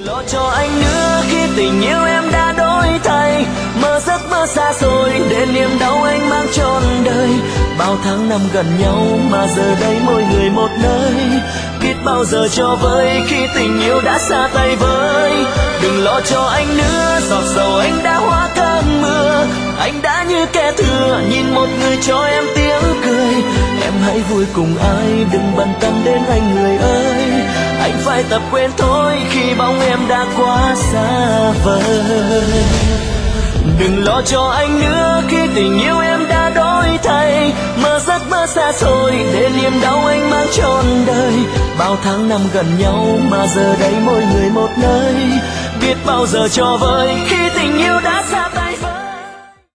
lo cho anh nữa khi tình yêu em đã đổi thay, mơ giấc mơ xa xôi để niềm đau anh mang trọn đời. Bao tháng năm gần nhau mà giờ đây mỗi người một nơi, biết bao giờ cho vơi khi tình yêu đã xa tay với. Đừng lo cho anh nữa, giọt sầu anh đã hóa cơn mưa, anh đã như kẻ thừa nhìn một người cho em tiếng cười. Em hãy vui cùng ai, đừng bận tâm đến anh người ơi, anh phải tập quên thôi khi bóng em đã quá xa vời. Đừng lo cho anh nữa khi tình yêu em đã đổi thay, mơ giấc mơ xa xôi để niềm đau anh mang trọn đời. Bao tháng năm gần nhau mà giờ đây mỗi người một nơi, biết bao giờ cho vơi khi tình yêu đã xa.